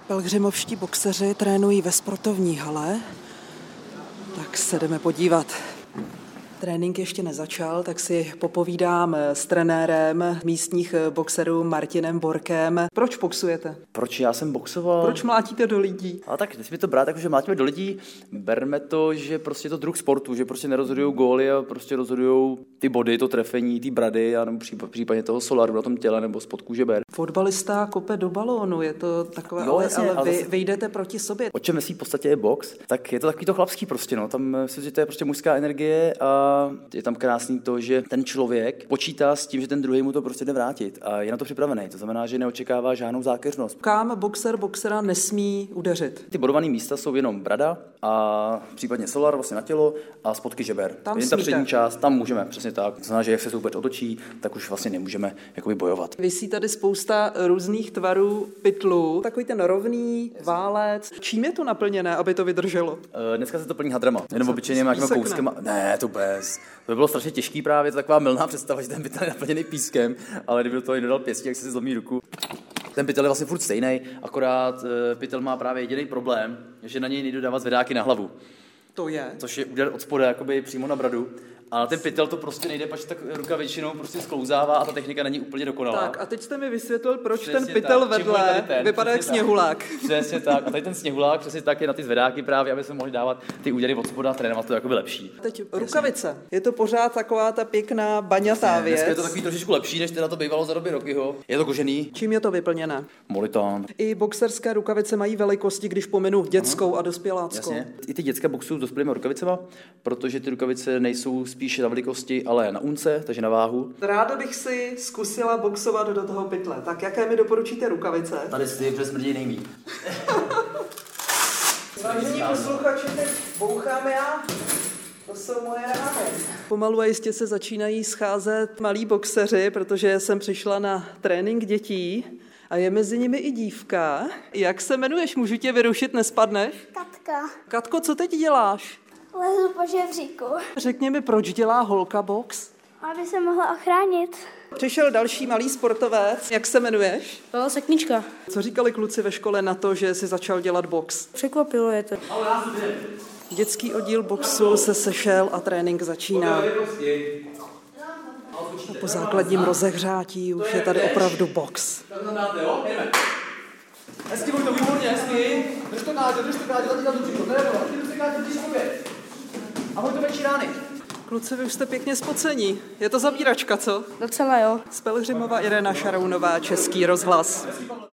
Pelhřimovští boxeři trénují ve sportovní hale, tak se jdeme podívat. Trénink ještě nezačal, tak si popovídám s trenérem místních boxerů Martinem Borkem. Proč boxujete? Proč já jsem boxoval? Proč mlátíte do lidí? Ale tak nesmí to brát, že mlátíme do lidí. Berme to, že prostě je to druh sportu, že prostě nerozhodujou góly a prostě rozhodujou ty body, to trefení, ty brady, a nebo případně toho solaru na tom těle nebo spod kůže ber. Fotbalista kope do balónu, je to takové, jo, jasně, ale vy jdete proti sobě. O čem myslí v podstatě je box, tak je to takový to chlapský prostě, no. Tam myslím, že to je prostě mužská energie a je tam krásný to, že ten člověk počítá s tím, že ten druhý mu to prostě jde vrátit a je na to připravený. To znamená, že neočekává žádnou zákeřnost. Kam boxera nesmí udeřit? Ty bodované místa jsou jenom brada a případně solar vlastně na tělo a spodky žeber. Tam jen ta přední část, tam můžeme, přesně tak. To znamená, že jak se soupeř otočí, tak už vlastně nemůžeme jakoby bojovat. Visí tady spousta různých tvarů pytlů, takový ten rovný válec. Čím je to naplněné, aby to vydrželo? Dneska se to plní hadrama, jenom obyčejným nějakým kouskem. Ne, to bez. To by bylo strašně těžký právě, to taková mylná představa, že ten pytel je naplněný pískem, ale kdyby to někdo dal pěstí, jak se zlomí ruku. Ten pytel je vlastně furt stejný, akorát pytel má právě jediný problém, že na něj nejdu dávat zvedáky na hlavu. To je. Což je úder od spoda, jakoby přímo na bradu. A ten pytel to prostě nejde, protože tak ruka většinou prostě sklouzává a ta technika není úplně dokonalá. Tak a teď jste mi vysvětlil, proč přesně ten pytel tak, vedle vypadá jak sněhulák. Přesně tak. A tady ten sněhulák přesně tak je na ty zvedáky právě, aby se mohli dávat ty údery od spoda a trénovat to jakoby lepší. Teď rukavice. Je to pořád taková ta pěkná baňatá věc. Dneska je to takový trošičku lepší, než teda to bývalo za doby Rockyho. Je to kožený. Čím je to vyplněné? Molitán. I boxerské rukavice mají velikosti, když pominu dětskou a dospěláckou. Jasně. I ty děcka boxují s dospělými rukavicema, protože ty rukavice nejsou spíše na velikosti, ale na unce, takže na váhu. Ráda bych si zkusila boxovat do toho pytle. Tak jaké mi doporučíte rukavice? Tady si přes smrdí nejmí. Vážení posluchači, teď bouchám já. To jsou moje rány. Pomalu a jistě se začínají scházet malí boxeři, protože jsem přišla na trénink dětí a je mezi nimi i dívka. Jak se jmenuješ? Můžu tě vyrušit, nespadneš? Katka. Katko, co teď děláš? Lezu po žebříku. Řekni mi, proč dělá holka box? Aby se mohla ochránit. Přišel další malý sportovec. Jak se jmenuješ? Seknička. Co říkali kluci ve škole na to, že jsi začal dělat box? Překvapilo je to. Dětský oddíl boxu se sešel a trénink začíná. Po základním rozehřátí už je tady opravdu box. Hezky, Vojto, výborně, hezky. Drž to káže, zatím tam břicho, to je to, ty se káže, blíž sobě. A Vojto, větší rány. Kluci, vy už jste pěkně spocení. Je to zabíračka, co? Docela jo. Z Pelhřimova Irena Šarounová, Český rozhlas.